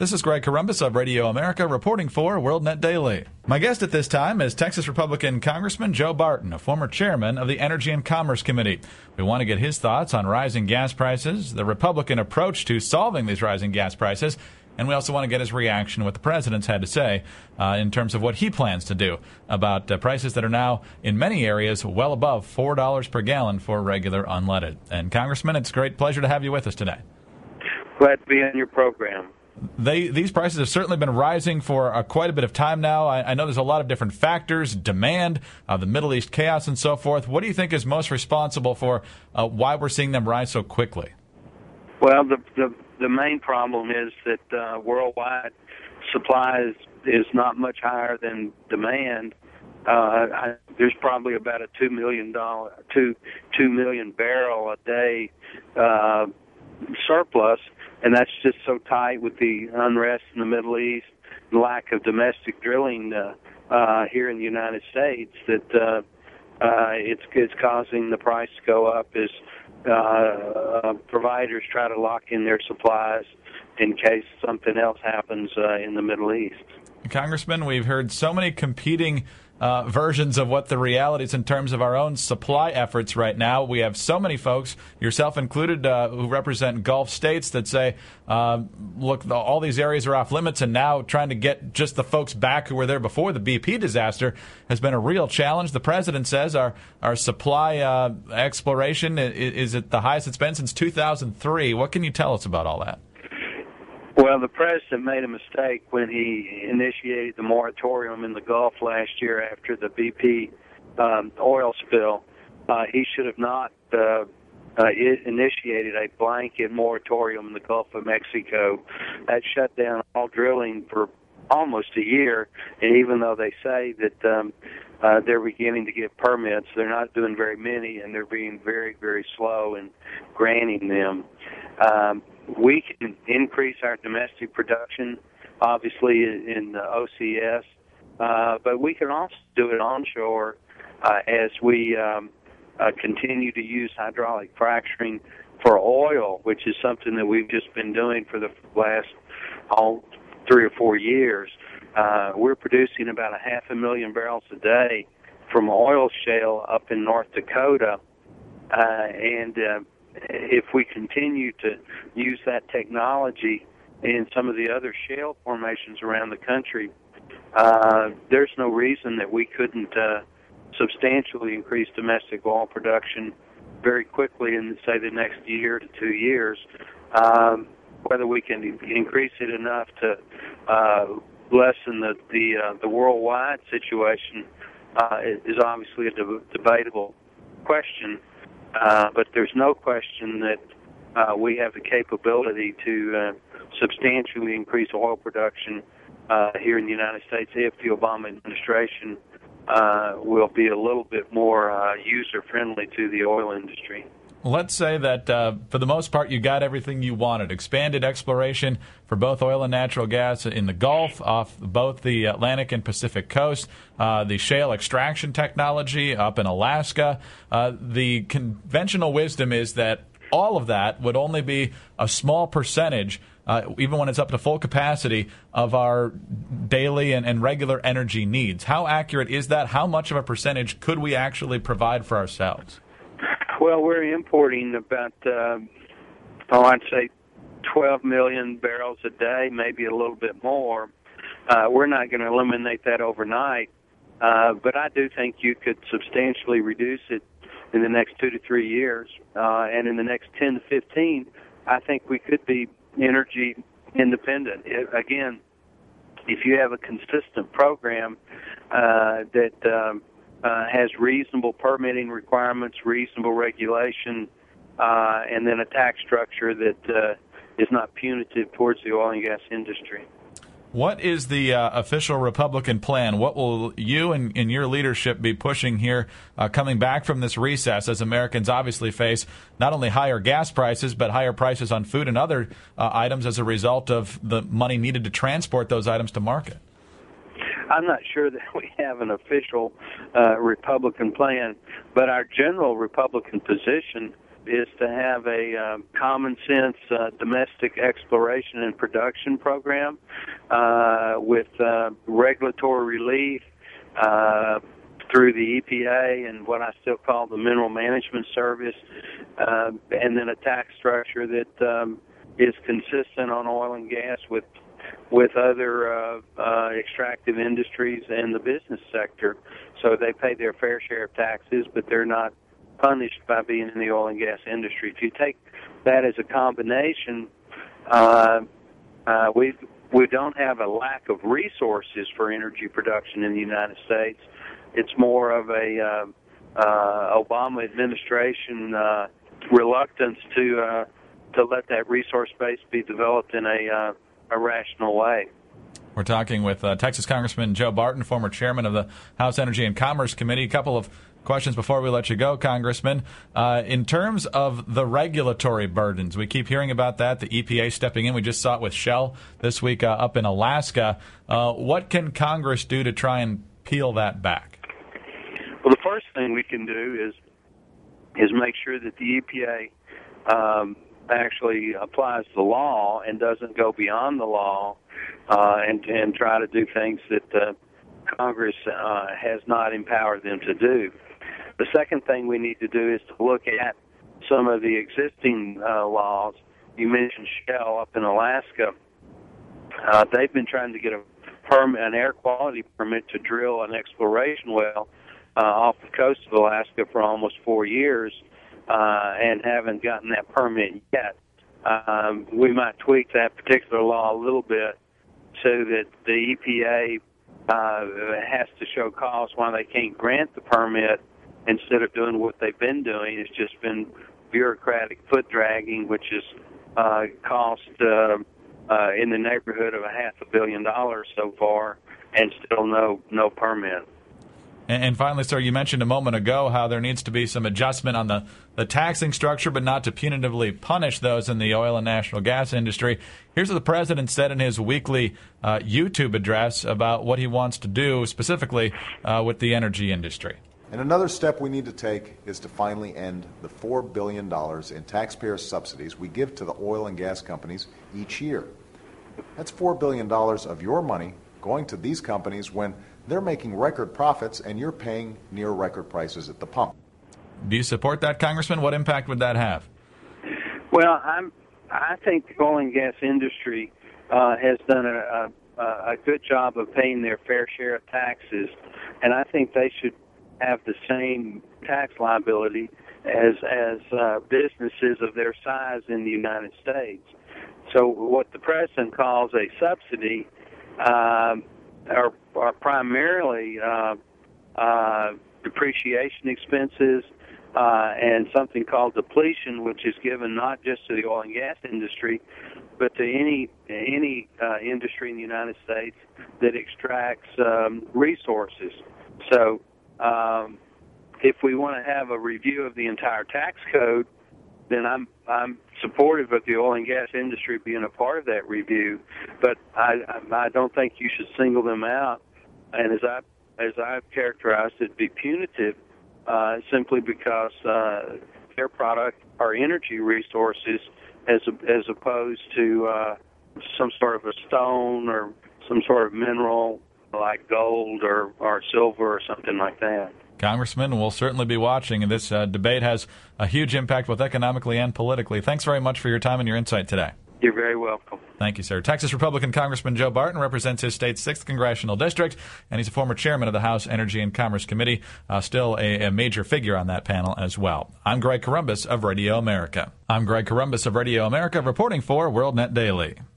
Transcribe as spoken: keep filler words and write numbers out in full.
This is Greg Corombos of Radio America reporting for WorldNet Daily. My guest at this time is Texas Republican Congressman Joe Barton, a former chairman of the Energy and Commerce Committee. We want to get his thoughts on rising gas prices, the Republican approach to solving these rising gas prices, and we also want to get his reaction to what the president's had to say uh, in terms of what he plans to do about uh, prices that are now, in many areas, well above four dollars per gallon for regular unleaded. And, Congressman, it's a great pleasure to have you with us today. Glad to be on your program. They, these prices have certainly been rising for uh, quite a bit of time now. I, I know there's a lot of different factors, demand, uh, the Middle East chaos, and so forth. What do you think is most responsible for uh, why we're seeing them rise so quickly? Well, the the, the main problem is that uh, worldwide supply is, is not much higher than demand. Uh, I, there's probably about a two million dollar, two two million barrel a day uh, surplus. And that's just so tight with the unrest in the Middle East, the lack of domestic drilling uh, uh, here in the United States that uh, uh, it's, it's causing the price to go up as uh, uh, providers try to lock in their supplies in case something else happens uh, in the Middle East. Congressman, we've heard so many competing Uh, versions of what the reality is in terms of our own supply efforts right now. We have so many folks, yourself included, uh, who represent Gulf states that say, uh, look, the, all these areas are off limits, and now trying to get just the folks back who were there before the B P disaster has been a real challenge. The president says our, our supply uh, exploration is, is at the highest it's been since two thousand three. What can you tell us about all that? Well, the president made a mistake when he initiated the moratorium in the Gulf last year after the B P um, oil spill. Uh, he should have not uh, uh, initiated a blanket moratorium in the Gulf of Mexico. That shut down all drilling for almost a year, and even though they say that um, uh, they're beginning to get permits, they're not doing very many, and they're being very, very slow in granting them. Um, we can increase our domestic production, obviously, in the O C S, uh, but we can also do it onshore uh, as we um, uh, continue to use hydraulic fracturing for oil, which is something that we've just been doing for the last all three or four years. Uh, we're producing about a half a million barrels a day from oil shale up in North Dakota, uh, and uh, if we continue to use that technology in some of the other shale formations around the country, uh, there's no reason that we couldn't uh, substantially increase domestic oil production very quickly in, say, the next year to two years. Um, whether we can increase it enough to uh, lessen the the, uh, the worldwide situation uh, is obviously a deb- debatable question. Uh, but there's no question that uh, we have the capability to uh, substantially increase oil production uh, here in the United States if the Obama administration uh, will be a little bit more uh, user-friendly to the oil industry. Let's say that, uh, for the most part, you got everything you wanted. Expanded exploration for both oil and natural gas in the Gulf, off both the Atlantic and Pacific coast, uh, the shale extraction technology up in Alaska. Uh, the conventional wisdom is that all of that would only be a small percentage, uh, even when it's up to full capacity, of our daily and, and regular energy needs. How accurate is that? How much of a percentage could we actually provide for ourselves? Well, we're importing about, uh, oh, I'd say twelve million barrels a day, maybe a little bit more. Uh, we're not going to eliminate that overnight, uh, but I do think you could substantially reduce it in the next two to three years. Uh, and in the next ten to fifteen, I think we could be energy independent. It, again, if you have a consistent program uh, that um, Uh, has reasonable permitting requirements, reasonable regulation, uh, and then a tax structure that uh, is not punitive towards the oil and gas industry. What is the uh, official Republican plan? What will you and, and your leadership be pushing here uh, coming back from this recess as Americans obviously face not only higher gas prices, but higher prices on food and other uh, items as a result of the money needed to transport those items to market? I'm not sure that we have an official uh, Republican plan, but our general Republican position is to have a uh, common sense uh, domestic exploration and production program uh, with uh, regulatory relief uh, through the E P A and what I still call the Mineral Management Service, uh, and then a tax structure that um, is consistent on oil and gas with with other uh, uh, extractive industries and the business sector. So they pay their fair share of taxes, but they're not punished by being in the oil and gas industry. If you take that as a combination, uh, uh, we we don't have a lack of resources for energy production in the United States. It's more of a uh, uh, Obama administration uh, reluctance to uh, to let that resource base be developed in a uh, a rational way. We're talking with uh, Texas Congressman Joe Barton, former chairman of the House Energy and Commerce Committee. A couple of questions before we let you go, Congressman. Uh, in terms of the regulatory burdens, we keep hearing about that, the E P A stepping in. We just saw it with Shell this week uh, up in Alaska. Uh, what can Congress do to try and peel that back? Well, the first thing we can do is is make sure that the E P A um, actually applies the law and doesn't go beyond the law uh, and, and try to do things that uh, Congress uh, has not empowered them to do. The second thing we need to do is to look at some of the existing uh, laws. You mentioned Shell up in Alaska. Uh, they've been trying to get a permit, an air quality permit to drill an exploration well uh, off the coast of Alaska for almost four years. Uh, and haven't gotten that permit yet. Um, we might tweak that particular law a little bit so that the E P A uh, has to show cause why they can't grant the permit instead of doing what they've been doing. It's just been bureaucratic foot dragging, which has uh, cost uh, uh, in the neighborhood of a half a billion dollars so far, and still no no permit. And finally, sir, you mentioned a moment ago how there needs to be some adjustment on the, the taxing structure, but not to punitively punish those in the oil and natural gas industry. Here's what the president said in his weekly uh, YouTube address about what he wants to do specifically uh, with the energy industry. And another step we need to take is to finally end the four billion dollars in taxpayer subsidies we give to the oil and gas companies each year. That's four billion dollars of your money going to these companies when they're making record profits and you're paying near record prices at the pump. Do you support that, Congressman? What impact would that have? Well, I'm, I think the oil and gas industry uh, has done a, a, a good job of paying their fair share of taxes, and I think they should have the same tax liability as, as uh, businesses of their size in the United States. So what the president calls a subsidy um, are, are primarily uh, uh, depreciation expenses uh, and something called depletion, which is given not just to the oil and gas industry, but to any any uh, industry in the United States that extracts um, resources. So um, if we want to have a review of the entire tax code, then I'm I'm supportive of the oil and gas industry being a part of that review, but I I don't think you should single them out, and as I as I've characterized it, be punitive uh, simply because uh, their product are energy resources as as opposed to uh, some sort of a stone or some sort of mineral like gold or or silver or something like that. Congressman, we'll certainly be watching, and this uh, debate has a huge impact both economically and politically. Thanks very much for your time and your insight today. You're very welcome. Thank you, sir. Texas Republican Congressman Joe Barton represents his state's sixth Congressional District, and he's a former chairman of the House Energy and Commerce Committee, uh, still a, a major figure on that panel as well. I'm Greg Corombos of Radio America. I'm Greg Corombos of Radio America, reporting for WorldNet Daily.